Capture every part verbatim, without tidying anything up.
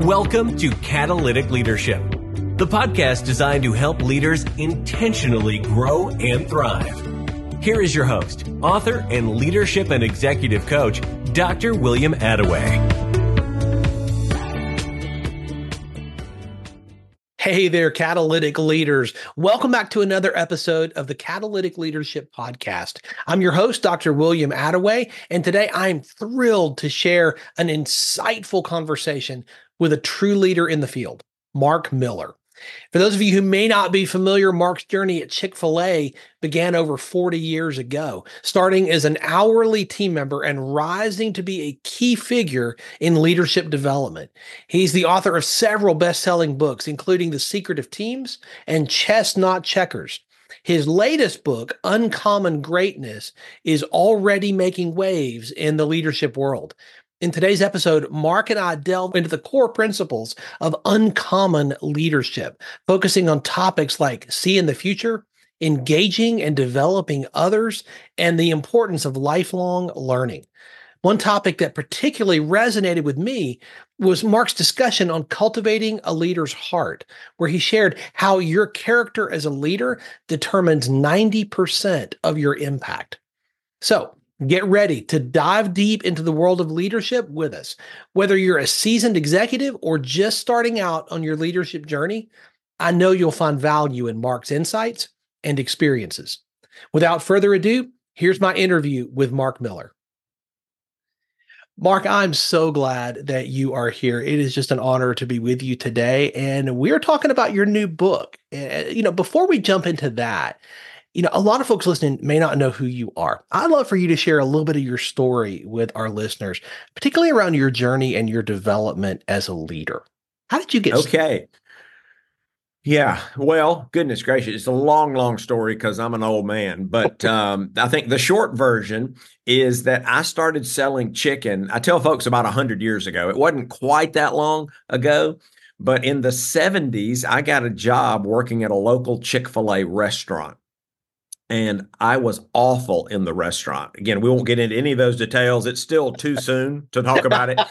Welcome to Catalytic Leadership, the podcast designed to help leaders intentionally grow and thrive. Here is your host, author, and leadership and executive coach, Doctor William Attaway. Hey there, Catalytic Leaders. Welcome back to another episode of the Catalytic Leadership Podcast. I'm your host, Doctor William Attaway, and today I'm thrilled to share an insightful conversation with a true leader in the field, Mark Miller. For those of you who may not be familiar, Mark's journey at Chick-fil-A began over forty years ago, starting as an hourly team member and rising to be a key figure in leadership development. He's the author of several best-selling books, including The Secret of Teams and Chess Not Checkers. His latest book, Uncommon Greatness, is already making waves in the leadership world. In today's episode, Mark and I delve into the core principles of uncommon leadership, focusing on topics like seeing the future, engaging and developing others, and the importance of lifelong learning. One topic that particularly resonated with me was Mark's discussion on cultivating a leader's heart, where he shared how your character as a leader determines ninety percent of your impact. So, get ready to dive deep into the world of leadership with us. Whether you're a seasoned executive or just starting out on your leadership journey, I know you'll find value in Mark's insights and experiences. Without further ado, here's my interview with Mark Miller. Mark, I'm so glad that you are here. It is just an honor to be with you today. And we're talking about your new book. Uh, you know, before we jump into that, You know, a lot of folks listening may not know who you are. I'd love for you to share a little bit of your story with our listeners, particularly around your journey and your development as a leader. How did you get started? Okay. Yeah. Well, goodness gracious. It's a long, long story because I'm an old man. But um, I think the short version is that I started selling chicken. I tell folks about one hundred years ago. It wasn't quite that long ago. But in the seventies, I got a job working at a local Chick-fil-A restaurant. And I was awful in the restaurant. Again, we won't get into any of those details. It's still too soon to talk about it.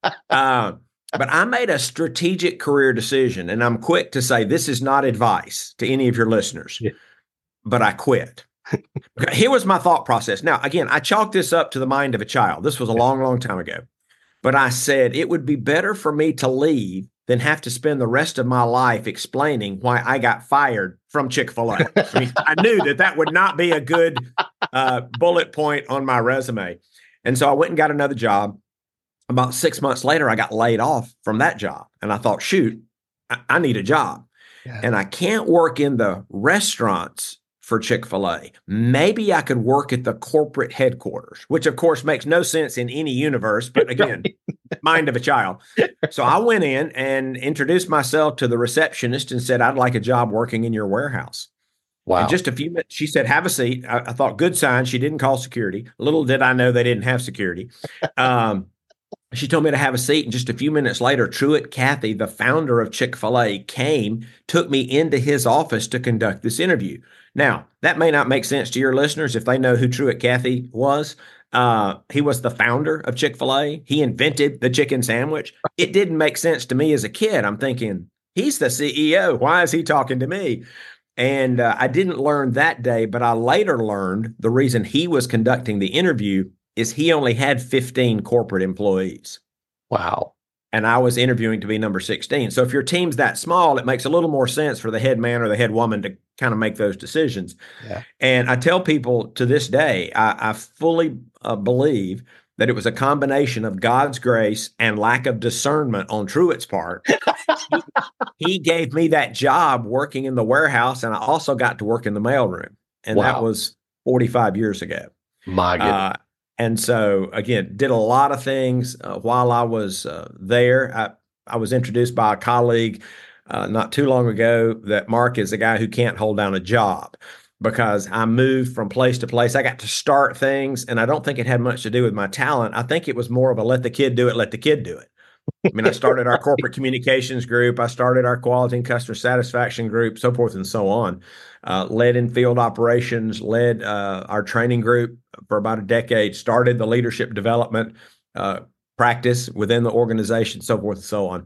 Uh, but I made a strategic career decision, and I'm quick to say this is not advice to any of your listeners, yeah. But I quit. Here was my thought process. Now, again, I chalked this up to the mind of a child. This was a long, long time ago. But I said it would be better for me to leave than have to spend the rest of my life explaining why I got fired from Chick-fil-A. I mean, I knew that that would not be a good uh, bullet point on my resume. And so I went and got another job. About six months later, I got laid off from that job. And I thought, shoot, I, I need a job. Yeah. And I can't work in the restaurants for Chick-fil-A. Maybe I could work at the corporate headquarters, which of course makes no sense in any universe, but again, mind of a child. So I went in and introduced myself to the receptionist and said, I'd like a job working in your warehouse. Wow. And just a few minutes, she said, have a seat. I, I thought, good sign. She didn't call security. Little did I know they didn't have security. Um, She told me to have a seat, and just a few minutes later, Truett Cathy, the founder of Chick-fil-A, came, took me into his office to conduct this interview. Now, that may not make sense to your listeners if they know who Truett Cathy was. Uh, he was the founder of Chick-fil-A. He invented the chicken sandwich. It didn't make sense to me as a kid. I'm thinking, he's the C E O. Why is he talking to me? And uh, I didn't learn that day, but I later learned the reason he was conducting the interview is he only had fifteen corporate employees. Wow. And I was interviewing to be number sixteen. So if your team's that small, it makes a little more sense for the head man or the head woman to kind of make those decisions. Yeah. And I tell people to this day, I, I fully uh, believe that it was a combination of God's grace and lack of discernment on Truett's part. he, he gave me that job working in the warehouse, and I also got to work in the mailroom. And wow. That was forty-five years ago. My goodness. Uh, And so, again, did a lot of things uh, while I was uh, there. I, I was introduced by a colleague uh, not too long ago that Mark is a guy who can't hold down a job because I moved from place to place. I got to start things, and I don't think it had much to do with my talent. I think it was more of a let the kid do it, let the kid do it. I mean, I started our corporate communications group. I started our quality and customer satisfaction group, so forth and so on. Uh, led in field operations, led uh, our training group for about a decade, started the leadership development uh, practice within the organization, so forth and so on.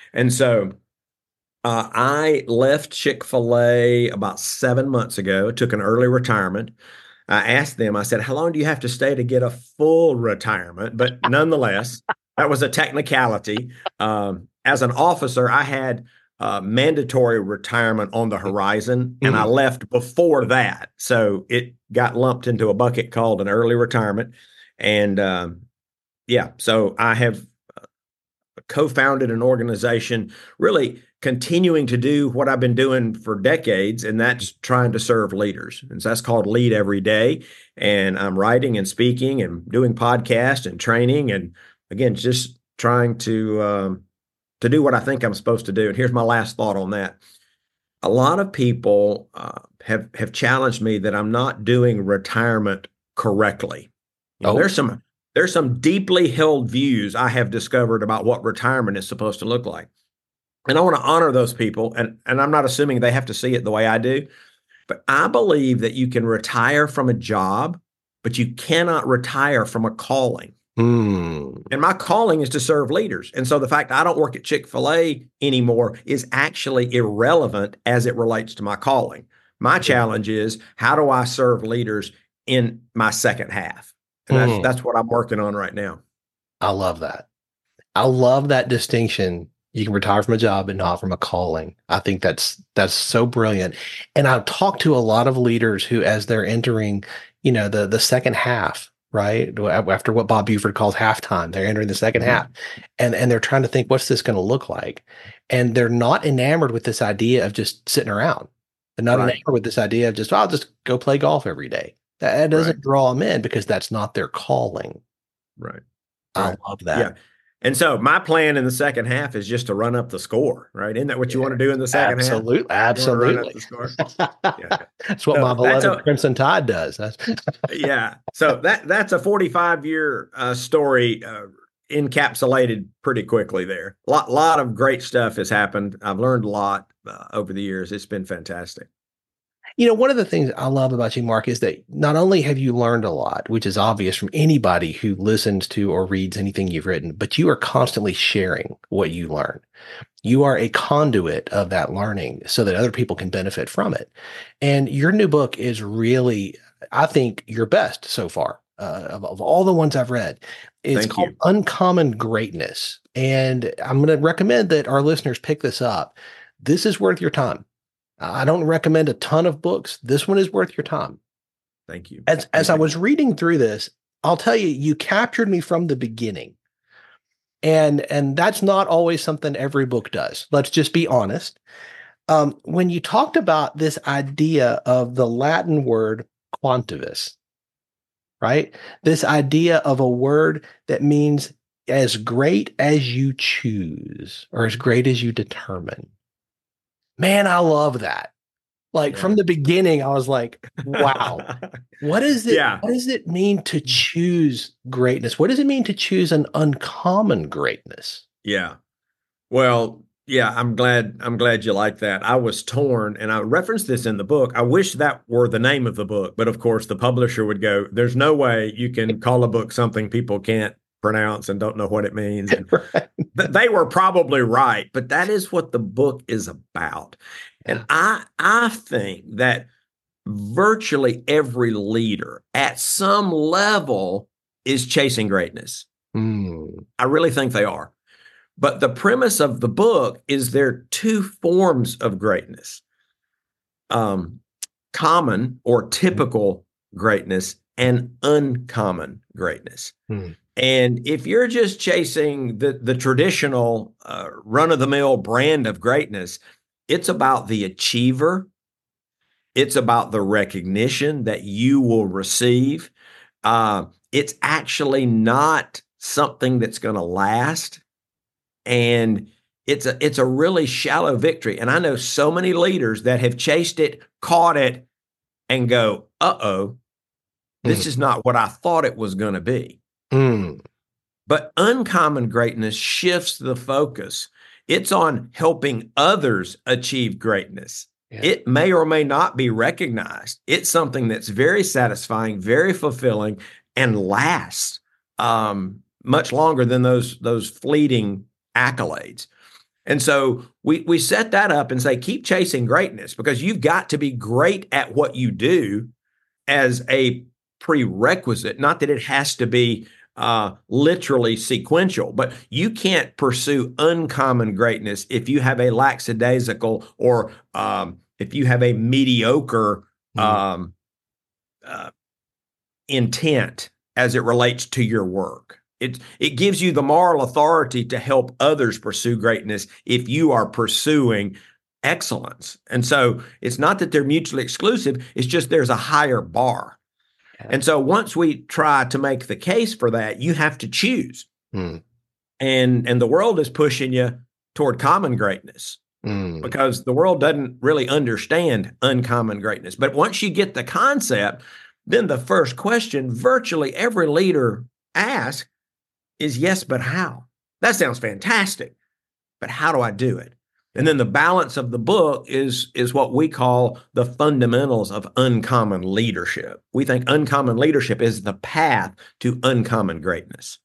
And so uh, I left Chick-fil-A about seven months ago, took an early retirement. I asked them, I said, how long do you have to stay to get a full retirement? But nonetheless, that was a technicality. Um, as an officer, I had uh, mandatory retirement on the horizon, and Mhm. I left before that. So it got lumped into a bucket called an early retirement. And um, yeah, so I have co-founded an organization really continuing to do what I've been doing for decades, and that's trying to serve leaders. And so that's called Lead Every Day. And I'm writing and speaking and doing podcasts and training, and again, just trying to um, to do what I think I'm supposed to do. And here's my last thought on that. A lot of people uh, have have challenged me that I'm not doing retirement correctly. You know, Oh. there's some there's some deeply held views I have discovered about what retirement is supposed to look like. And I want to honor those people. And, and I'm not assuming they have to see it the way I do, but I believe that you can retire from a job, but you cannot retire from a calling. Mm. And my calling is to serve leaders. And so the fact I don't work at Chick-fil-A anymore is actually irrelevant as it relates to my calling. My challenge is, how do I serve leaders in my second half? And that's, Mm. that's what I'm working on right now. I love that. I love that distinction. You can retire from a job but not from a calling. I think that's that's so brilliant. And I've talked to a lot of leaders who, as they're entering, you know, the the second half, right? After what Bob Buford calls halftime, they're entering the second Mhm. half. And and they're trying to think, what's this going to look like? And they're not enamored with this idea of just sitting around. They're not Right. enamored with this idea of just, oh, I'll just go play golf every day. That, that doesn't Right. draw them in because that's not their calling. Right. I Right. love that. Yeah. And so my plan in the second half is just to run up the score, right? Isn't that what you want to do in the second half? Absolutely, You want to run up absolutely. the score? Yeah. That's what So my that's beloved a- Crimson Tide does. That's Yeah. So that that's a forty-five year uh, story uh, encapsulated pretty quickly there. A lot, lot of great stuff has happened. I've learned a lot uh, over the years. It's been fantastic. You know, one of the things I love about you, Mark, is that not only have you learned a lot, which is obvious from anybody who listens to or reads anything you've written, but you are constantly sharing what you learn. You are a conduit of that learning so that other people can benefit from it. And your new book is really, I think, your best so far uh, of, of all the ones I've read. It's Thank called you. Uncommon Greatness. And I'm going to recommend that our listeners pick this up. This is worth your time. I don't recommend a ton of books. This one is worth your time. Thank you. As, as Thank I you. was reading through this, I'll tell you, you captured me from the beginning. And, and that's not always something every book does. Let's just be honest. Um, when you talked about this idea of the Latin word quantivus, right? This idea of a word that means as great as you choose or as great as you determine. Man, I love that. Like Yeah. from the beginning, I was like, wow, what is it? Yeah. What does it mean to choose greatness? What does it mean to choose an uncommon greatness? Yeah. Well, yeah, I'm glad I'm glad you like that. I was torn, and I referenced this in the book. I wish that were the name of the book, but of course the publisher would go, there's no way you can call a book something people can't pronounce and don't know what it means. And Right. th- they were probably right, but that is what the book is about. And I I think that virtually every leader at some level is chasing greatness. Mm. I really think they are. But the premise of the book is there are two forms of greatness. Um, common or typical greatness and uncommon greatness. Mm. And if you're just chasing the, the traditional uh, run-of-the-mill brand of greatness, it's about the achiever. It's about the recognition that you will receive. Uh, it's actually not something that's going to last. And it's a, it's a really shallow victory. And I know so many leaders that have chased it, caught it, and go, uh-oh, this Mm. is not what I thought it was going to be. Mm. But uncommon greatness shifts the focus. It's on helping others achieve greatness. Yeah. It may or may not be recognized. It's something that's very satisfying, very fulfilling, and lasts um, much longer than those, those fleeting accolades. And so we we set that up and say, keep chasing greatness, because you've got to be great at what you do as a prerequisite. Not that it has to be uh, literally sequential, but you can't pursue uncommon greatness if you have a lackadaisical or um, if you have a mediocre mm. um, uh, intent as it relates to your work. It, it gives you the moral authority to help others pursue greatness if you are pursuing excellence. And so it's not that they're mutually exclusive. It's just there's a higher bar. Yeah. And so once we try to make the case for that, you have to choose. Mm. And, and the world is pushing you toward common greatness mm. because the world doesn't really understand uncommon greatness. But once you get the concept, then the first question virtually every leader asks is, yes, but how? That sounds fantastic, but how do I do it? And then the balance of the book is, is what we call the fundamentals of uncommon leadership. We think uncommon leadership is the path to uncommon greatness.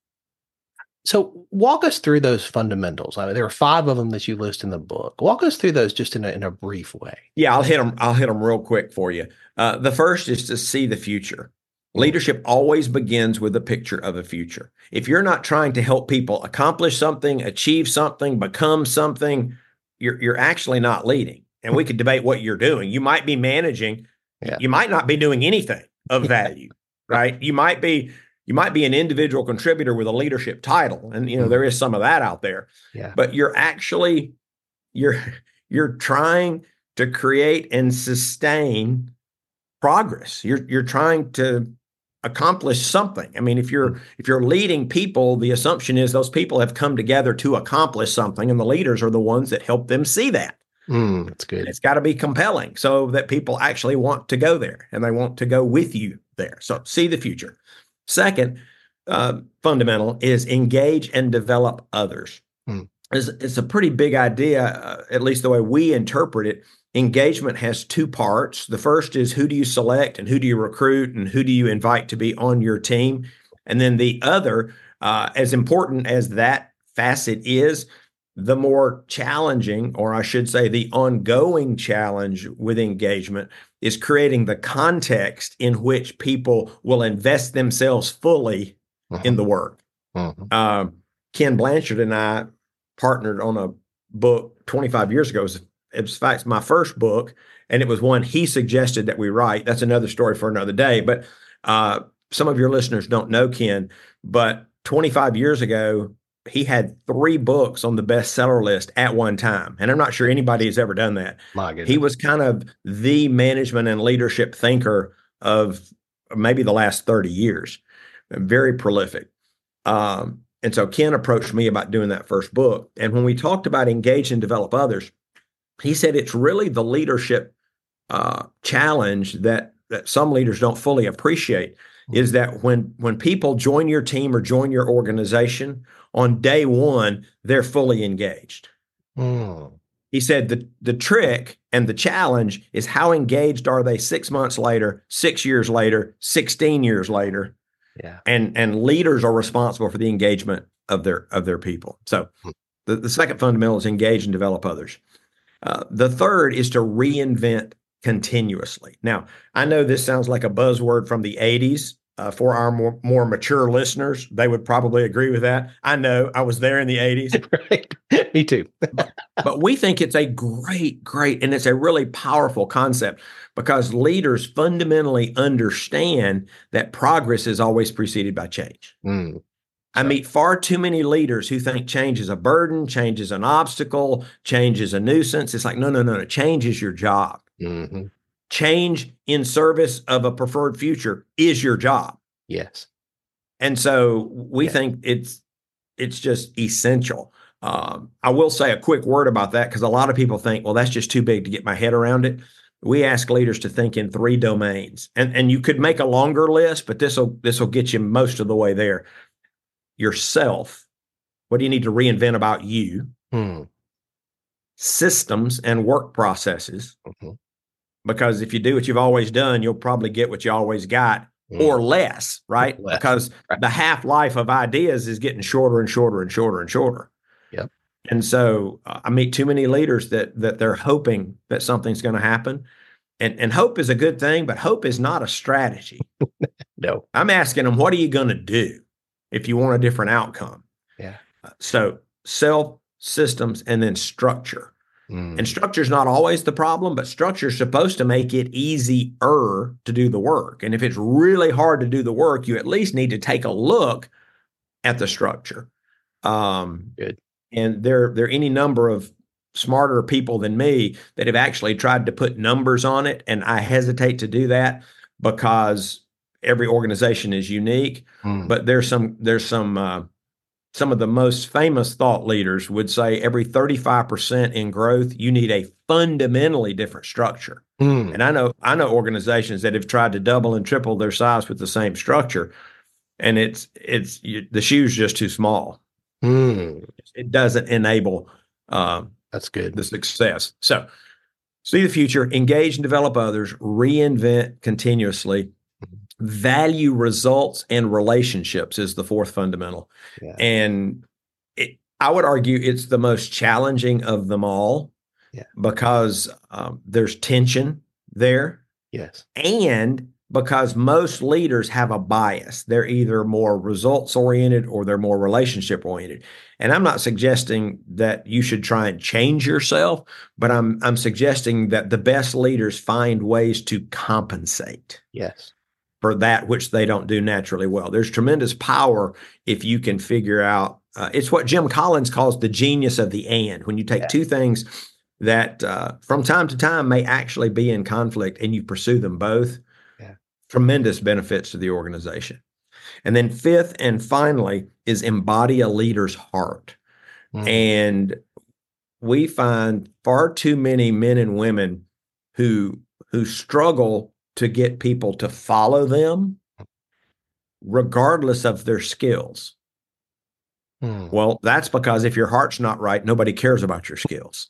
So walk us through those fundamentals. I mean, there are five of them that you list in the book. Walk us through those just in a, in a brief way. Yeah, I'll hit them. I'll hit them real quick for you. Uh, the first is to see the future. Leadership always begins with a picture of a future. If you're not trying to help people accomplish something, achieve something, become something, you're you're actually not leading. And we could debate what you're doing. You might be managing. Yeah. You might not be doing anything of value, right? You might be you might be an individual contributor with a leadership title, and you know mm-hmm. there is some of that out there. Yeah. But you're actually you're you're trying to create and sustain progress. You're you're trying to accomplish something. I mean, if you're if you're leading people, the assumption is those people have come together to accomplish something, and the leaders are the ones that help them see that. Mm, that's good. And it's got to be compelling so that people actually want to go there and they want to go with you there. So see the future. Second, uh, fundamental is engage and develop others. Mm. It's, it's a pretty big idea, uh, at least the way we interpret it. Engagement has two parts. The first is who do you select and who do you recruit and who do you invite to be on your team? And then the other, uh, as important as that facet is, the more challenging, or I should say the ongoing challenge with engagement, is creating the context in which people will invest themselves fully uh-huh. in the work. Uh-huh. Uh, Ken Blanchard and I partnered on a book twenty-five years ago. It was In fact, my first book, and it was one he suggested that we write. That's another story for another day. But uh, some of your listeners don't know Ken, but twenty-five years ago, he had three books on the bestseller list at one time. And I'm not sure anybody has ever done that. My goodness. He was kind of the management and leadership thinker of maybe the last thirty years. Very prolific. Um, and so Ken approached me about doing that first book. And when we talked about engage and develop others, he said it's really the leadership uh, challenge that that some leaders don't fully appreciate, is that when when people join your team or join your organization, on day one, they're fully engaged. Mm. He said the, the trick and the challenge is how engaged are they six months later, six years later, sixteen years later. Yeah. And and leaders are responsible for the engagement of their of their people. So mm. the, the second fundamental is engage and develop others. Uh, the third is to reinvent continuously. Now, I know this sounds like a buzzword from the eighties. Uh, for our more, more mature listeners, they would probably agree with that. I know I was there in the eighties. Right. Me too. but, but we think it's a great, great, and it's a really powerful concept because leaders fundamentally understand that progress is always preceded by change. Mm. I meet far too many leaders who think change is a burden, change is an obstacle, change is a nuisance. It's like, no, no, no, no. Change is your job. Mm-hmm. Change in service of a preferred future is your job. Yes. And so we yeah. think it's it's just essential. Um, I will say a quick word about that because a lot of people think, well, that's just too big to get my head around it. We ask leaders to think in three domains. And, and you could make a longer list, but this will this will get you most of the way there. Yourself. What do you need to reinvent about you? Hmm. Systems and work processes. Mm-hmm. Because if you do what you've always done, you'll probably get what you always got mm. or less, right? Less. Because right. the half-life of ideas is getting shorter and shorter and shorter and shorter. Yep. And so uh, I meet too many leaders that that they're hoping that something's going to happen. And, and hope is a good thing, but hope is not a strategy. No. I'm asking them, what are you going to do if you want a different outcome? Yeah. Uh, so self, systems, and then structure. Mm. And structure is not always the problem, but structure is supposed to make it easier to do the work. And if it's really hard to do the work, you at least need to take a look at the structure. Um, Good. And there, there are any number of smarter people than me that have actually tried to put numbers on it. And I hesitate to do that because every organization is unique. Mm. But there's some, there's some, uh, some of the most famous thought leaders would say every thirty-five percent in growth, you need a fundamentally different structure. Mm. And I know, I know organizations that have tried to double and triple their size with the same structure. And it's, it's, you, the shoe's just too small. Mm. It doesn't enable, uh, That's good. the success. So see the future, engage and develop others, reinvent continuously, value results and relationships is the fourth fundamental. Yeah. And it, I would argue it's the most challenging of them all yeah. because um, there's tension there. Yes. And because most leaders have a bias. They're either more results oriented or they're more relationship oriented. And I'm not suggesting that you should try and change yourself, but I'm I'm suggesting that the best leaders find ways to compensate. Yes. For that which they don't do naturally well. There's tremendous power if you can figure out, uh, it's what Jim Collins calls the genius of the and. When you take yeah. two things that uh, from time to time may actually be in conflict and you pursue them both, yeah. tremendous benefits to the organization. And then fifth and finally is embody a leader's heart. Mm. And we find far too many men and women who who struggle to get people to follow them regardless of their skills. Hmm. Well, that's because if your heart's not right, nobody cares about your skills.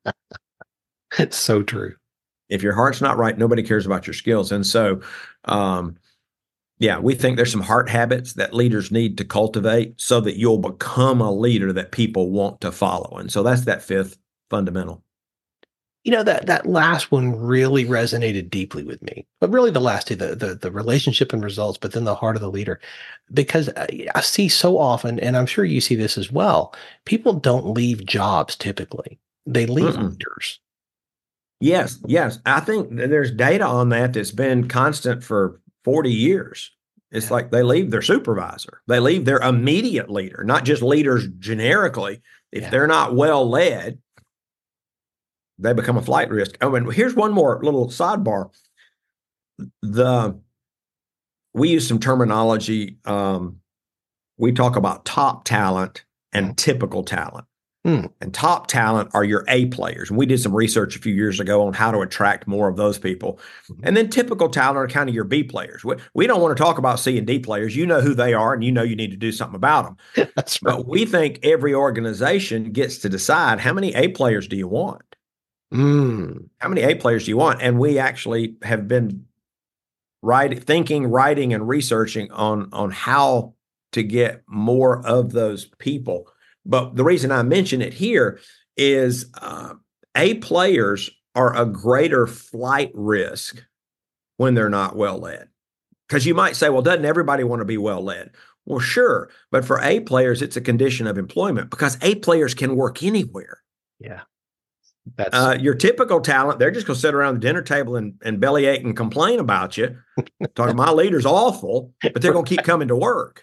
It's so true. If your heart's not right, nobody cares about your skills. And so, um, yeah, we think there's some heart habits that leaders need to cultivate so that you'll become a leader that people want to follow. And so that's that fifth fundamental. You know, that that last one really resonated deeply with me, but really the last two, the, the, the relationship and results, but then the heart of the leader, because I, I see so often, and I'm sure you see this as well, people don't leave jobs typically. They leave Mm-mm. leaders. Yes, yes. I think there's data on that that's been constant for forty years. It's yeah. like they leave their supervisor. They leave their immediate leader, not just leaders generically. If yeah. they're not well led, they become a flight risk. Oh, and here's one more little sidebar. The we use some terminology. Um, we talk about top talent and typical talent. Mm. And top talent are your A players. And we did some research a few years ago on how to attract more of those people. Mm-hmm. And then typical talent are kind of your B players. We, we don't want to talk about C and D players. You know who they are, and you know you need to do something about them. That's right. But we think every organization gets to decide how many A players do you want? Mm. How many A players do you want? And we actually have been writing, thinking, writing, and researching on, on how to get more of those people. But the reason I mention it here is uh, A players are a greater flight risk when they're not well led. Because you might say, well, doesn't everybody want to be well led? Well, sure. But for A players, it's a condition of employment because A players can work anywhere. Yeah. That's uh, your typical talent, they're just going to sit around the dinner table and, and bellyache and complain about you. Talking, my leader's awful, but they're going to keep coming to work.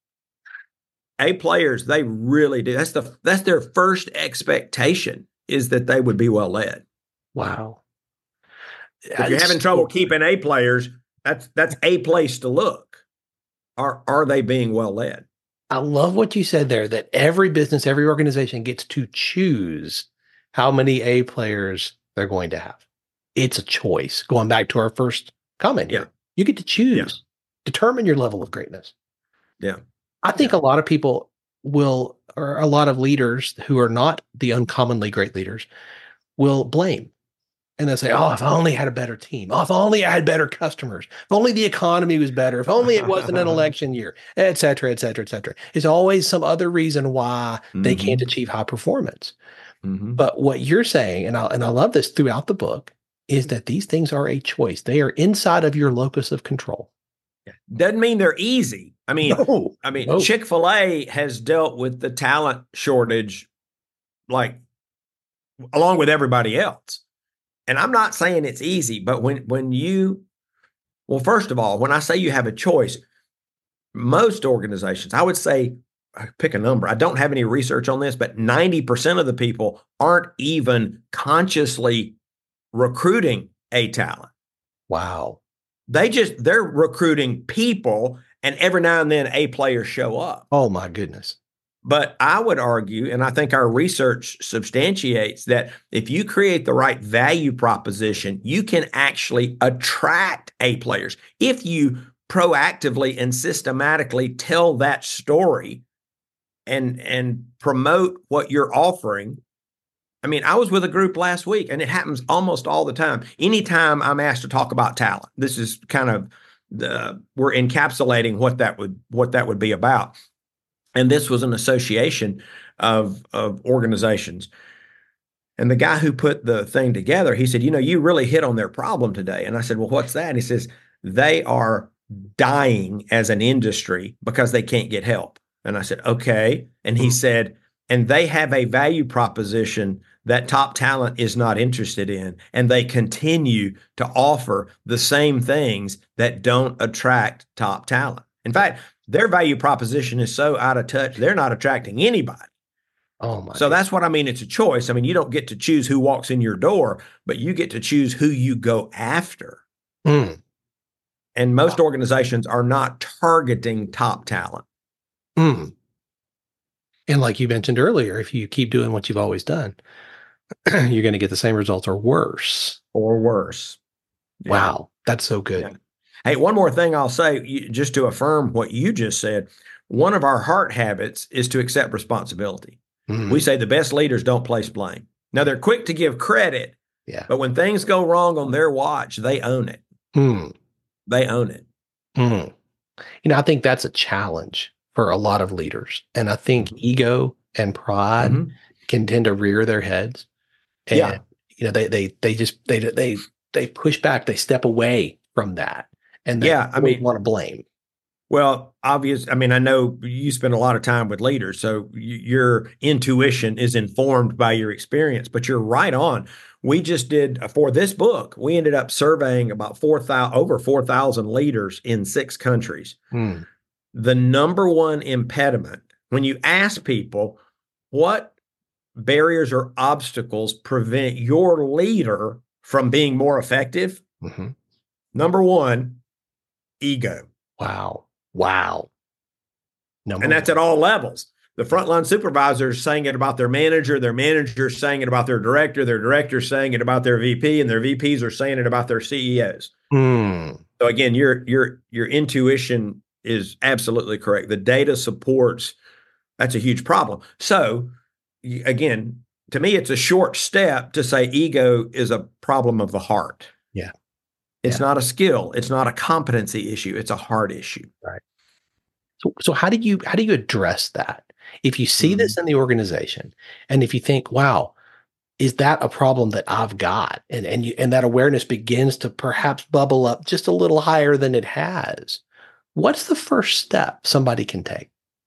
A players, they really do. That's the that's their first expectation is that they would be well led. Wow. If you're having trouble keeping A players, that's that's a place to look. Are are they being well led? I love what you said there, that every business, every organization gets to choose how many A players they're going to have. It's a choice. Going back to our first comment here, yeah. you get to choose, yeah. determine your level of greatness. Yeah. I think yeah. a lot of people will, or a lot of leaders who are not the uncommonly great leaders, will blame. And they'll say, oh, if I only had a better team. Oh, if only I had better customers. If only the economy was better. If only it wasn't an election year, et cetera, et cetera, et cetera. There's always some other reason why mm-hmm. they can't achieve high performance. Mm-hmm. But what you're saying, and I, and I love this throughout the book, is that these things are a choice. They are inside of your locus of control. Doesn't mean they're easy. I mean, no, I mean, no. Chick-fil-A has dealt with the talent shortage, like along with everybody else. And I'm not saying it's easy, but when when you, well, first of all, when I say you have a choice, most organizations, I would say, pick a number. I don't have any research on this, but ninety percent of the people aren't even consciously recruiting a talent. Wow. They just, they're recruiting people, and every now and then a player show up. Oh my goodness. But I would argue, and I think our research substantiates that if you create the right value proposition, you can actually attract A players. If you proactively and systematically tell that story and, and promote what you're offering. I mean, I was with a group last week, and it happens almost all the time. Anytime I'm asked to talk about talent, this is kind of the, we're encapsulating what that would, what that would be about. And this was an association of, of organizations. And the guy who put the thing together, he said, you know, you really hit on their problem today. And I said, well, what's that? And he says, they are dying as an industry because they can't get help. And I said, okay. And he said, and they have a value proposition that top talent is not interested in. And they continue to offer the same things that don't attract top talent. In fact, their value proposition is so out of touch, they're not attracting anybody. Oh my! So that's what I mean. It's a choice. I mean, you don't get to choose who walks in your door, but you get to choose who you go after. Mm. And most wow. organizations are not targeting top talent. Mm. And like you mentioned earlier, if you keep doing what you've always done, you're going to get the same results or worse. Or worse. Yeah. Wow. That's so good. Yeah. Hey, one more thing I'll say, just to affirm what you just said. One of our heart habits is to accept responsibility. Mm. We say the best leaders don't place blame. Now, they're quick to give credit, yeah. but when things go wrong on their watch, they own it. Mm. They own it. Mm. You know, I think that's a challenge for a lot of leaders. And I think mm-hmm. ego and pride mm-hmm. can tend to rear their heads. And, yeah. you know, they, they, they just, they, they, they push back, they step away from that. And they yeah, I mean, want to blame. Well, obvious. I mean, I know you spend a lot of time with leaders, so y- your intuition is informed by your experience, but you're right on. We just did for this book, we ended up surveying about four thousand, over four thousand leaders in six countries. Hmm. The number one impediment, when you ask people what barriers or obstacles prevent your leader from being more effective, mm-hmm. number one, ego. Wow. Wow. Number and that's one. At all levels. The frontline supervisors saying it about their manager, their manager's saying it about their director, their director's saying it about their V P, and their V Ps are saying it about their C E Os. Mm. So again, your your your intuition is absolutely correct. The data supports that's a huge problem. So again, to me, it's a short step to say ego is a problem of the heart. Yeah. It's yeah. not a skill. It's not a competency issue. It's a heart issue. Right. So, so how do you how do you address that? If you see mm-hmm. this in the organization, and if you think, "Wow, is that a problem that I've got?" and and you, and that awareness begins to perhaps bubble up just a little higher than it has, what's the first step somebody can take?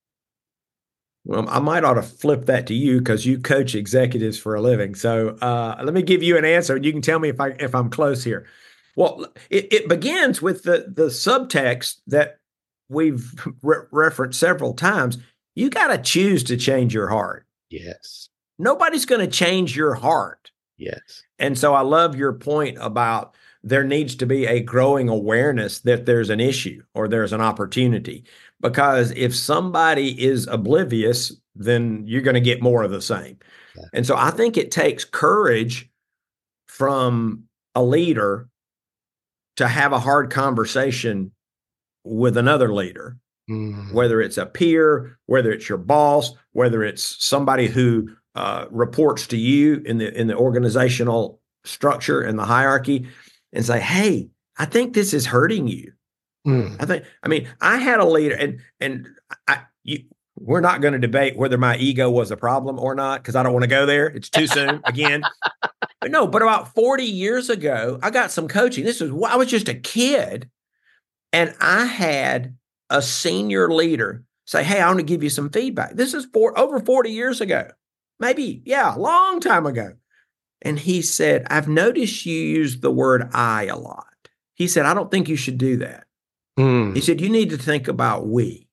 Well, I might ought to flip that to you because you coach executives for a living. So uh, let me give you an answer, and you can tell me if I if I'm close here. Well, it, it begins with the, the subtext that we've re- referenced several times. You got to choose to change your heart. Yes. Nobody's going to change your heart. Yes. And so I love your point about there needs to be a growing awareness that there's an issue or there's an opportunity. Because if somebody is oblivious, then you're going to get more of the same. Yeah. And so I think it takes courage from a leader to have a hard conversation with another leader, mm. whether it's a peer, whether it's your boss, whether it's somebody who uh, reports to you in the in the organizational structure and the hierarchy and say, hey, I think this is hurting you. Mm. I think, I mean, I had a leader and, and I, you, we're not going to debate whether my ego was a problem or not, because I don't want to go there. It's too soon again. But no, but about forty years ago, I got some coaching. This was, I was just a kid. And I had a senior leader say, hey, I want to give you some feedback. This is for over forty years ago. Maybe, yeah, a long time ago. And he said, I've noticed you use the word I a lot. He said, I don't think you should do that. Mm. He said, you need to think about we.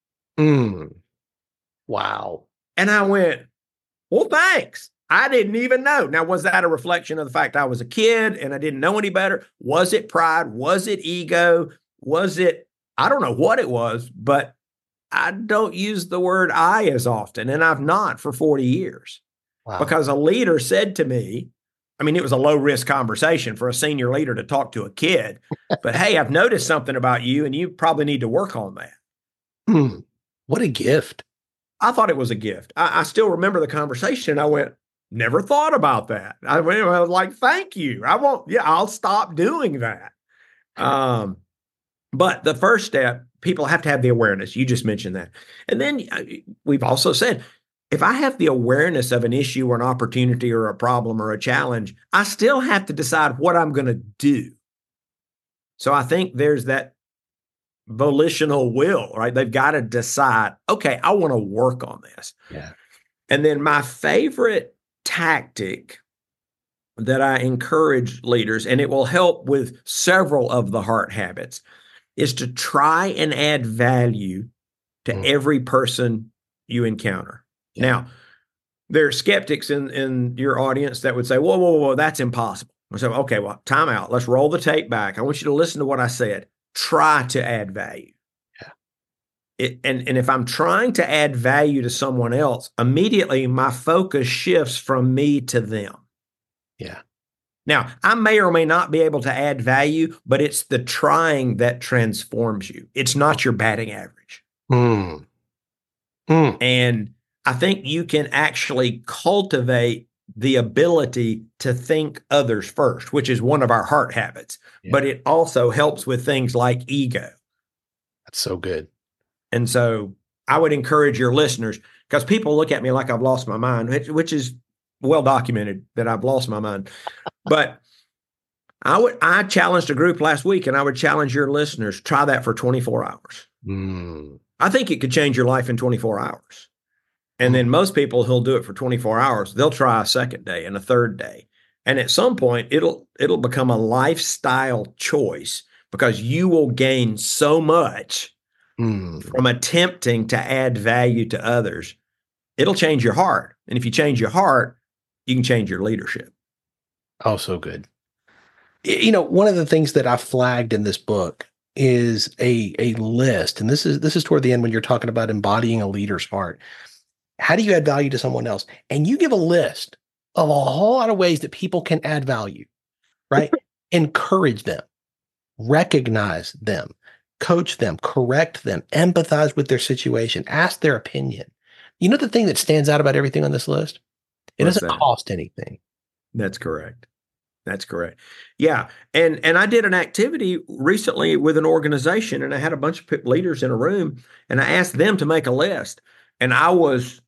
Mm. Wow. And I went, well, thanks. I didn't even know. Now, was that a reflection of the fact I was a kid and I didn't know any better? Was it pride? Was it ego? Was it, I don't know what it was, but I don't use the word I as often. And I've not for forty years. Wow. Because a leader said to me, I mean, it was a low risk conversation for a senior leader to talk to a kid, but hey, I've noticed something about you and you probably need to work on that. Mm, what a gift. I thought it was a gift. I, I still remember the conversation. I went, never thought about that. I, went, I was like, thank you. I won't, yeah, I'll stop doing that. Um, but the first step, people have to have the awareness. You just mentioned that. And then we've also said, if I have the awareness of an issue or an opportunity or a problem or a challenge, I still have to decide what I'm going to do. So I think there's that volitional will, right? They've got to decide, okay, I want to work on this. Yeah. And then my favorite tactic that I encourage leaders, and it will help with several of the heart habits, is to try and add value to mm. every person you encounter. Yeah. Now, there are skeptics in, in your audience that would say, whoa, whoa, whoa, that's impossible. I say, okay, well, time out. Let's roll the tape back. I want you to listen to what I said. Try to add value. Yeah. It, and, and if I'm trying to add value to someone else, immediately my focus shifts from me to them. Yeah. Now, I may or may not be able to add value, but it's the trying that transforms you. It's not your batting average. Mm. Mm. And I think you can actually cultivate the ability to think others first, which is one of our heart habits, yeah. but it also helps with things like ego. That's so good. And so I would encourage your listeners, because people look at me like I've lost my mind, which, which is well documented that I've lost my mind. But I would, I challenged a group last week, and I would challenge your listeners, try that for twenty-four hours. Mm. I think it could change your life in twenty-four hours. And then most people who'll do it for twenty-four hours, they'll try a second day and a third day. And at some point, it'll it'll become a lifestyle choice, because you will gain so much mm. from attempting to add value to others. It'll change your heart. And if you change your heart, you can change your leadership. Oh, so good. You know, one of the things that I flagged in this book is a a list. And this is this is toward the end when you're talking about embodying a leader's heart. How do you add value to someone else? And you give a list of a whole lot of ways that people can add value, right? Encourage them, recognize them, coach them, correct them, empathize with their situation, ask their opinion. You know the thing that stands out about everything on this list? It What's doesn't that? cost anything. That's correct. That's correct. Yeah. And and I did an activity recently with an organization, and I had a bunch of leaders in a room, and I asked them to make a list. And I was,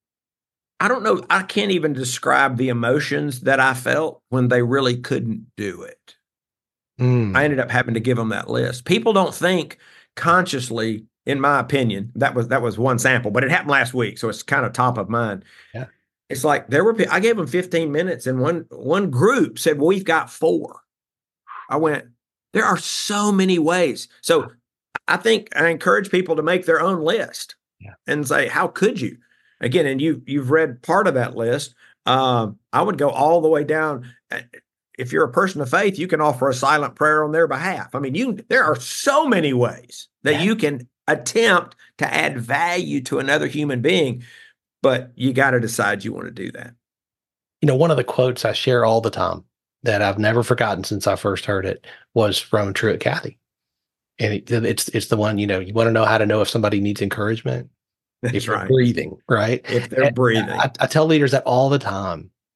I don't know, I can't even describe the emotions that I felt when they really couldn't do it. Mm. I ended up having to give them that list. People don't think consciously, in my opinion. That was that was one sample, but it happened last week, so it's kind of top of mind. Yeah. It's like there were, I gave them fifteen minutes, and one one group said, well, we've got four. I went, there are so many ways. So I think I encourage people to make their own list. Yeah. And say, how could you? Again, and you, you've read part of that list. Um, I would go all the way down. If you're a person of faith, you can offer a silent prayer on their behalf. I mean, you there are so many ways that yeah. you can attempt to add value to another human being, but you got to decide you want to do that. You know, one of the quotes I share all the time that I've never forgotten since I first heard it was from Truett Cathy. And it, it's it's the one, you know, you want to know how to know if somebody needs encouragement? That's if you're right. breathing, right? If they're and breathing. I, I tell leaders that all the time.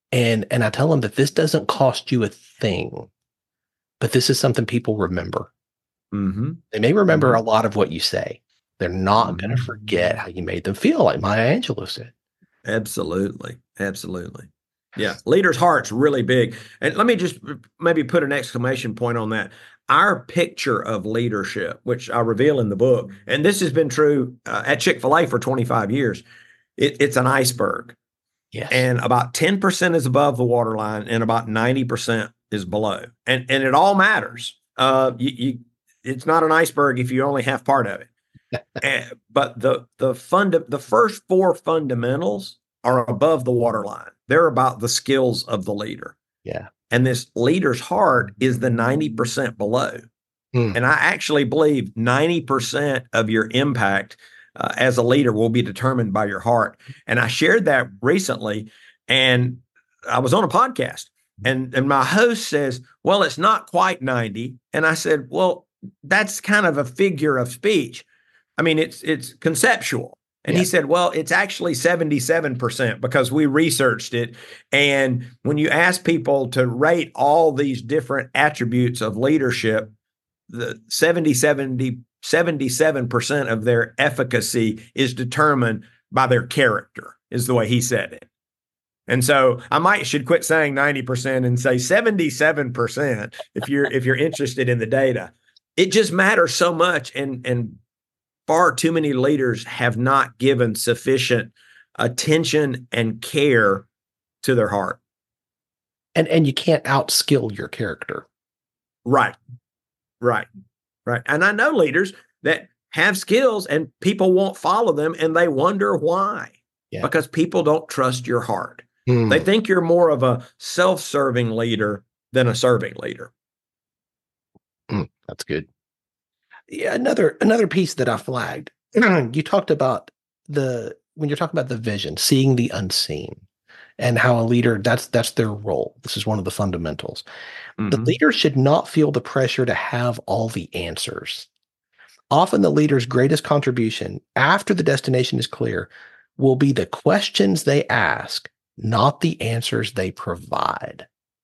And, and I tell them that this doesn't cost you a thing, but this is something people remember. Mm-hmm. They may remember mm-hmm. a lot of what you say. They're not Mm-hmm. going to forget how you made them feel, like Maya Angelou said. Absolutely. Absolutely. Yeah. Leaders' heart's really big. And let me just maybe put an exclamation point on that. Our picture of leadership, which I reveal in the book, and this has been true uh, at Chick-fil-A for twenty-five years, it, it's an iceberg. Yes. And about ten percent is above the waterline and about ninety percent is below. And, and it all matters. Uh, you, you, it's not an iceberg if you only have part of it. and, but the the fund the first four fundamentals are above the waterline. They're about the skills of the leader. Yeah. And this leader's heart is the ninety percent below. Mm. And I actually believe ninety percent of your impact uh, as a leader will be determined by your heart. And I shared that recently, and I was on a podcast, and, and my host says, well, it's not quite ninety. And I said, well, that's kind of a figure of speech. I mean, it's it's conceptual. And yeah. He said, well, it's actually seventy-seven percent because we researched it. And when you ask people to rate all these different attributes of leadership, the seventy, seventy, seventy-seven percent of their efficacy is determined by their character, is the way he said it. And so I might should quit saying ninety percent and say seventy-seven percent if you're if you're interested in the data. It just matters so much. And and far too many leaders have not given sufficient attention and care to their heart. And and you can't outskill your character. Right. Right. Right. And I know leaders that have skills and people won't follow them and they wonder why. Yeah. Because people don't trust your heart. Mm. They think you're more of a self-serving leader than a serving leader. Mm, that's good. Yeah, another another piece that I flagged. You talked about the when you're talking about the vision, seeing the unseen, and how a leader that's that's their role. This is one of the fundamentals. Mm-hmm. The leader should not feel the pressure to have all the answers. Often, the leader's greatest contribution after the destination is clear will be the questions they ask, not the answers they provide.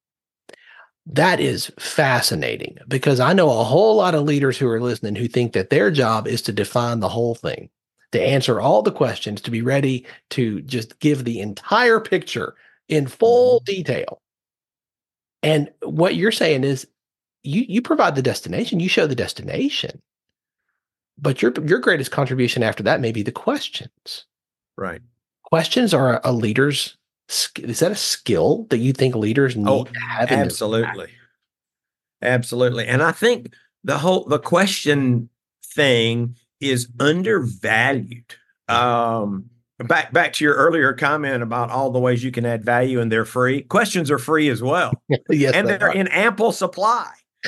That is fascinating because I know a whole lot of leaders who are listening who think that their job is to define the whole thing, to answer all the questions, to be ready to just give the entire picture in full detail. And what you're saying is you you provide the destination, you show the destination, but your your greatest contribution after that may be the questions. Right. Questions are a leader's Is that a skill that you think leaders need oh, to have? Absolutely. Absolutely. And I think the whole, the question thing is undervalued. Um, back, back to your earlier comment about all the ways you can add value and they're free. Questions are free as well. Yes, and they're are. in ample supply.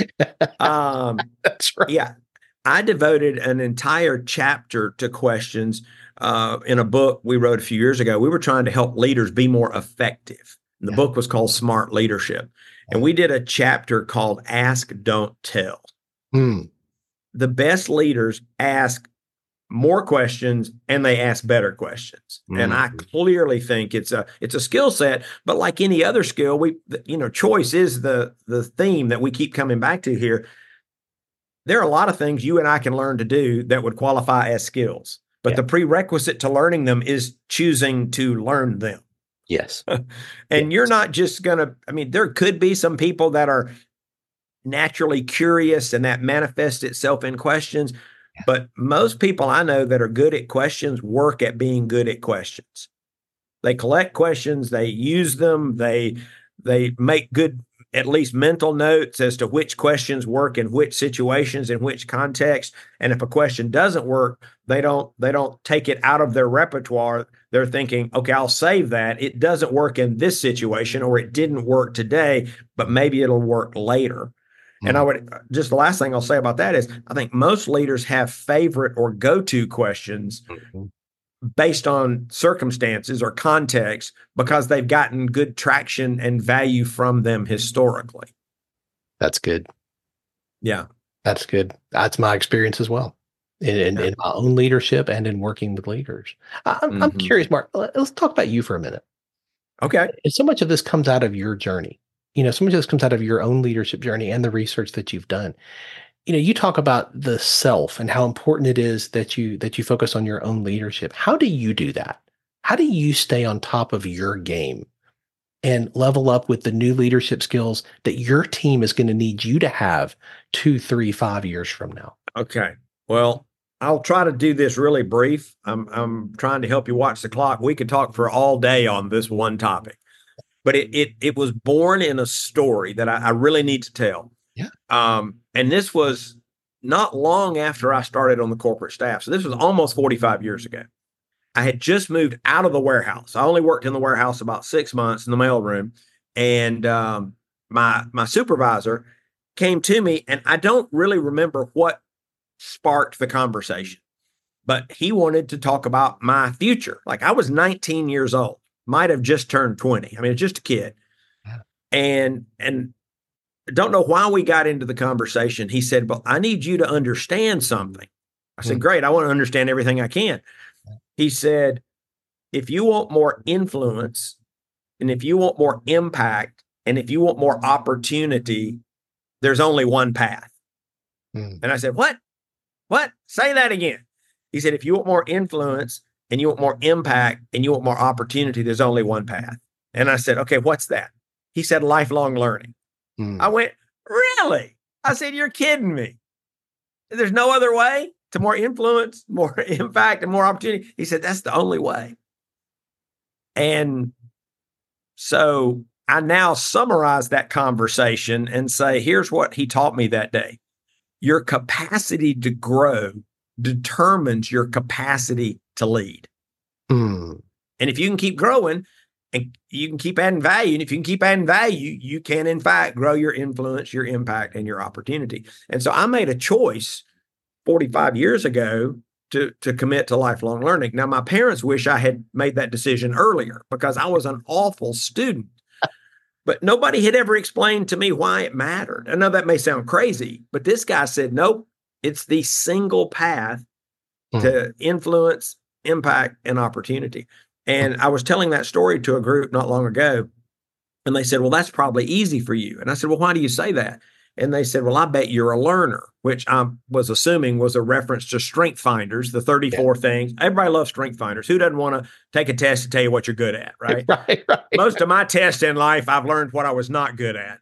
um, That's right. Yeah. I devoted an entire chapter to questions uh, in a book we wrote a few years ago. We were trying to help leaders be more effective. And the yeah. book was called Smart Leadership. And we did a chapter called Ask, Don't Tell. Hmm. The best leaders ask more questions and they ask better questions. Mm-hmm. And I clearly think it's a it's a skill set, but like any other skill, we you know, choice is the the theme that we keep coming back to here. There are a lot of things you and I can learn to do that would qualify as skills, but yeah. the prerequisite to learning them is choosing to learn them. Yes. and yes. you're not just going to, I mean, there could be some people that are naturally curious and that manifests itself in questions, yeah. but most people I know that are good at questions work at being good at questions. They collect questions, they use them, they, they make good at least mental notes as to which questions work in which situations, in which context. And if a question doesn't work, they don't they don't take it out of their repertoire. They're thinking, okay, I'll save that. It doesn't work in this situation, or it didn't work today, but maybe it'll work later. Mm-hmm. And I would just the last thing I'll say about that is I think most leaders have favorite or go-to questions mm-hmm. based on circumstances or context because they've gotten good traction and value from them historically. That's good. Yeah. That's good. That's my experience as well in, in, yeah. in my own leadership and in working with leaders. I'm, mm-hmm. I'm curious, Mark, let's talk about you for a minute. Okay. And so much of this comes out of your journey. You know, so much of this comes out of your own leadership journey and the research that you've done. You know, you talk about the self and how important it is that you that you focus on your own leadership. How do you do that? How do you stay on top of your game and level up with the new leadership skills that your team is going to need you to have two, three, five years from now? Okay. Well, I'll try to do this really brief. I'm I'm trying to help you watch the clock. We could talk for all day on this one topic, but it it it was born in a story that I, I really need to tell. Yeah. Um, and this was not long after I started on the corporate staff. So this was almost forty-five years ago. I had just moved out of the warehouse. I only worked in the warehouse about six months in the mailroom, and um, my my supervisor came to me, and I don't really remember what sparked the conversation, but he wanted to talk about my future. Like, I was nineteen years old, might have just turned twenty. I mean, just a kid. Yeah. And, and, don't know why we got into the conversation. He said, "Well, I need you to understand something." I said, mm-hmm. "Great. I want to understand everything I can." He said, "If you want more influence, and if you want more impact, and if you want more opportunity, there's only one path." Mm. And I said, "What? What? Say that again." He said, "If you want more influence and you want more impact and you want more opportunity, there's only one path." And I said, "Okay, what's that?" He said, "Lifelong learning." Mm. I went, "Really?" I said, "You're kidding me. There's no other way to more influence, more impact, and more opportunity." He said, "That's the only way." And so I now summarize that conversation and say, here's what he taught me that day. Your capacity to grow determines your capacity to lead. Mm. And if you can keep growing and you can keep adding value, and if you can keep adding value, you can, in fact, grow your influence, your impact, and your opportunity. And so I made a choice forty-five years ago to, to commit to lifelong learning. Now, my parents wish I had made that decision earlier because I was an awful student. But nobody had ever explained to me why it mattered. I know that may sound crazy, but this guy said, nope, it's the single path mm. to influence, impact, and opportunity. And I was telling that story to a group not long ago, and they said, well, that's probably easy for you. And I said, well, why do you say that? And they said, well, I bet you're a learner, which I was assuming was a reference to Strength Finders, the thirty-four yeah. things. Everybody loves Strength Finders. Who doesn't want to take a test to tell you what you're good at, right? right, right. Most of my tests in life, I've learned what I was not good at.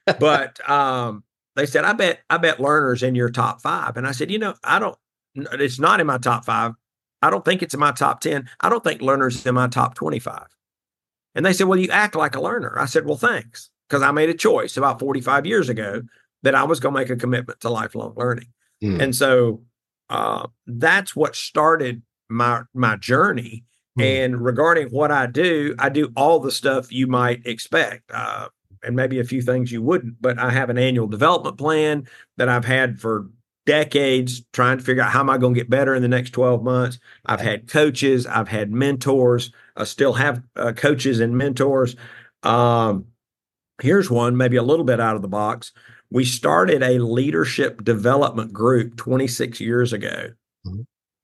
But um, they said, I bet, I bet learners in your top five. And I said, you know, I don't, it's not in my top five. I don't think it's in my top ten. I don't think learners in my top twenty-five. And they said, well, you act like a learner. I said, well, thanks. Because I made a choice about forty-five years ago that I was going to make a commitment to lifelong learning. Mm. And so uh, that's what started my my journey. Mm. And regarding what I do, I do all the stuff you might expect, uh, and maybe a few things you wouldn't. But I have an annual development plan that I've had for decades, trying to figure out how am I going to get better in the next twelve months. I've had coaches. I've had mentors. I still have uh, coaches and mentors. Um, here's one, maybe a little bit out of the box. We started a leadership development group twenty-six years ago mm-hmm.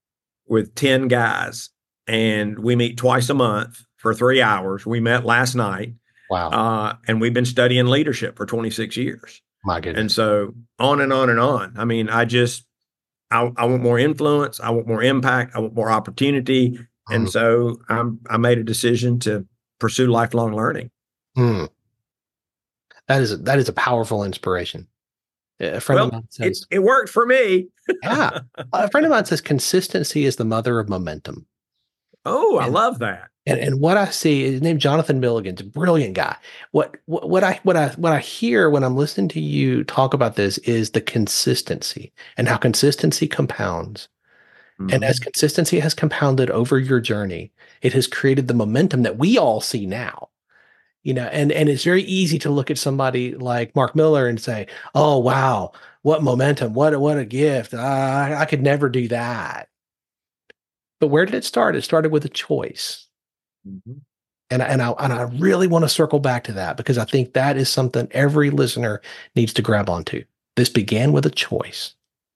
with ten guys, and we meet twice a month for three hours. We met last night. Wow. Uh, and we've been studying leadership for twenty-six years. My goodness. And so on and on and on. I mean, I just, I, I want more influence. I want more impact. I want more opportunity. Mm-hmm. And so I'm, I made a decision to pursue lifelong learning. Hmm. That is a, that is a powerful inspiration. A friend well, of mine says it, it worked for me. yeah, a friend of mine says consistency is the mother of momentum. Oh, I and, love that. And and what I see is named Jonathan Milligan's a brilliant guy. What, what what I what I what I hear when I'm listening to you talk about this is the consistency and how consistency compounds. Mm-hmm. And as consistency has compounded over your journey, it has created the momentum that we all see now. You know, and, and it's very easy to look at somebody like Mark Miller and say, oh, wow, what momentum, what, what a gift. Uh, I, I could never do that. But where did it start? It started with a choice. Mm-hmm. And, and, I, and I really want to circle back to that because I think that is something every listener needs to grab onto. This began with a choice.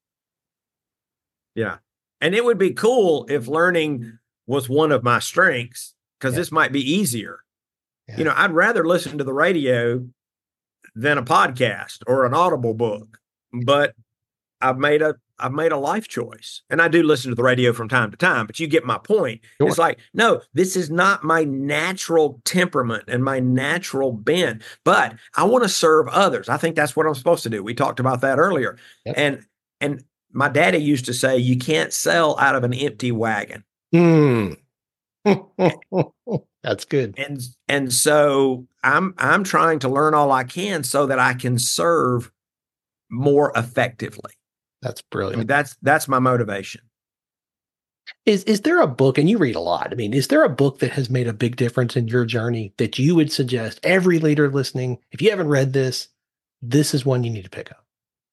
Yeah. And it would be cool if learning was one of my strengths because yeah. this might be easier. Yeah. You know, I'd rather listen to the radio than a podcast or an Audible book, but I've made a I've made a life choice. And I do listen to the radio from time to time, but you get my point. Sure. It's like, no, this is not my natural temperament and my natural bent, but I want to serve others. I think that's what I'm supposed to do. We talked about that earlier. Yep. And and my daddy used to say, you can't sell out of an empty wagon. Mm. That's good. And and so I'm I'm trying to learn all I can so that I can serve more effectively. That's brilliant. I mean, that's that's my motivation. Is is there a book, and you read a lot, I mean, is there a book that has made a big difference in your journey that you would suggest every leader listening, if you haven't read this, this is one you need to pick up?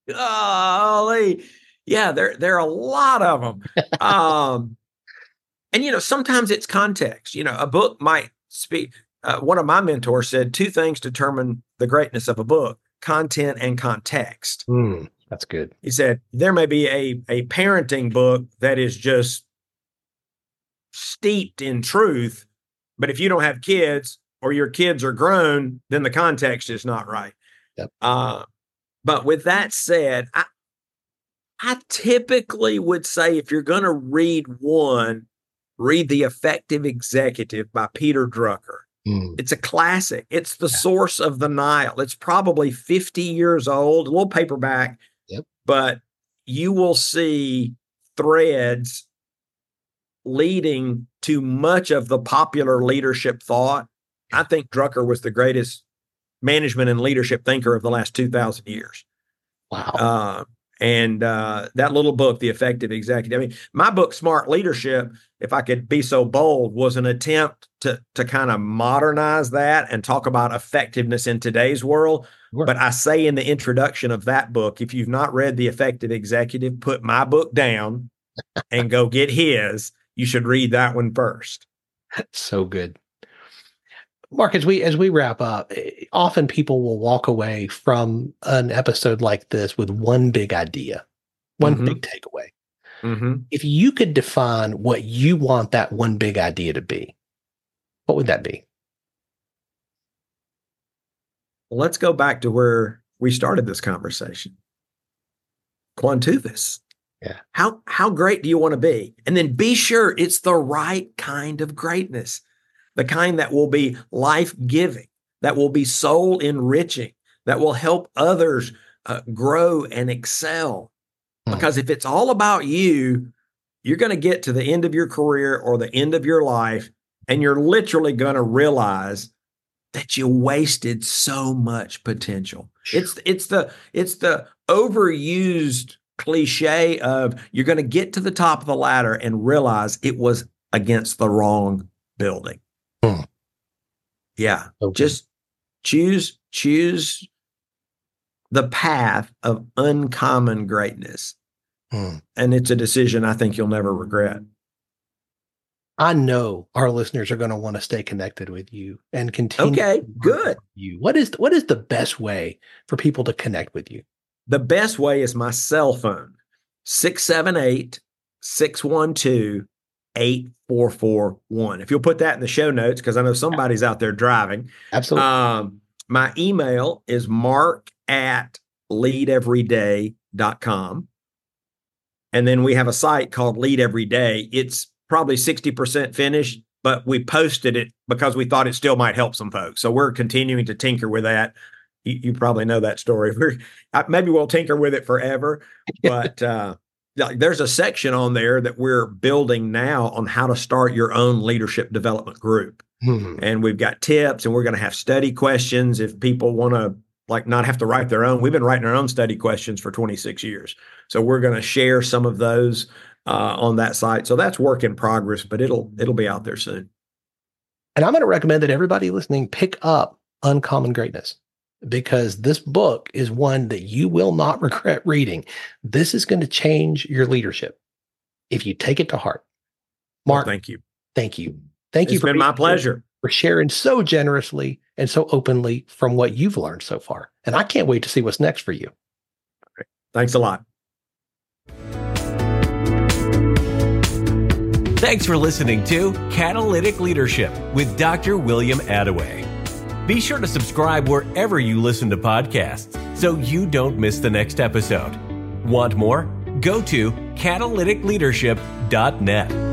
Golly. Yeah, there, there are a lot of them. um, and, you know, sometimes it's context. You know, a book might speak. Uh, one of my mentors said two things determine the greatness of a book: content and context. Mm. That's good. He said, there may be a, a parenting book that is just steeped in truth, but if you don't have kids or your kids are grown, then the context is not right. Yep. Uh, but with that said, I, I typically would say if you're going to read one, read The Effective Executive by Peter Drucker. Mm. It's a classic. It's the yeah. source of the Nile. It's probably fifty years old, a little paperback. Yep. But you will see threads leading to much of the popular leadership thought. I think Drucker was the greatest management and leadership thinker of the last two thousand years. Wow. Uh, and uh, that little book, The Effective Executive, I mean, my book, Smart Leadership, if I could be so bold, was an attempt to, to kind of modernize that and talk about effectiveness in today's world. Sure. But I say in the introduction of that book, if you've not read The Effective Executive, put my book down and go get his. You should read that one first. So good. Mark, as we as we wrap up, often people will walk away from an episode like this with one big idea, one mm-hmm. big takeaway. Mm-hmm. If you could define what you want that one big idea to be, what would that be? Well, let's go back to where we started this conversation. Quantuvus. Yeah. How how great do you want to be? And then be sure it's the right kind of greatness. The kind that will be life-giving, that will be soul-enriching, that will help others uh, grow and excel. Hmm. Because if it's all about you, you're going to get to the end of your career or the end of your life, and you're literally going to realize that you wasted so much potential. It's it's the it's the overused cliche of you're going to get to the top of the ladder and realize it was against the wrong building. Hmm. Yeah. Okay. Just choose, choose the path of uncommon greatness. Hmm. And it's a decision I think you'll never regret. I know our listeners are going to want to stay connected with you and continue. Okay, good. You. What is, what is the best way for people to connect with you? The best way is my cell phone, six seven eight, six one two, eight four four one. If you'll put that in the show notes, because I know somebody's out there driving. Absolutely. Um, my email is mark at lead every day dot com. And then we have a site called Lead Every Day. It's probably sixty percent finished, but we posted it because we thought it still might help some folks. So we're continuing to tinker with that. You, you probably know that story. We're, maybe we'll tinker with it forever, but uh, there's a section on there that we're building now on how to start your own leadership development group. Mm-hmm. And we've got tips, and we're going to have study questions if people want to like not have to write their own. We've been writing our own study questions for twenty-six years. So we're going to share some of those uh, on that site. So that's work in progress, but it'll it'll be out there soon. And I'm going to recommend that everybody listening pick up Uncommon Greatness, because this book is one that you will not regret reading. This is going to change your leadership if you take it to heart. Mark, well, thank you. Thank you. Thank it's you for been my pleasure. For sharing so generously and so openly from what you've learned so far. And I can't wait to see what's next for you. Great. Thanks a lot. Thanks for listening to Catalytic Leadership with Doctor William Attaway. Be sure to subscribe wherever you listen to podcasts so you don't miss the next episode. Want more? Go to catalytic leadership dot net.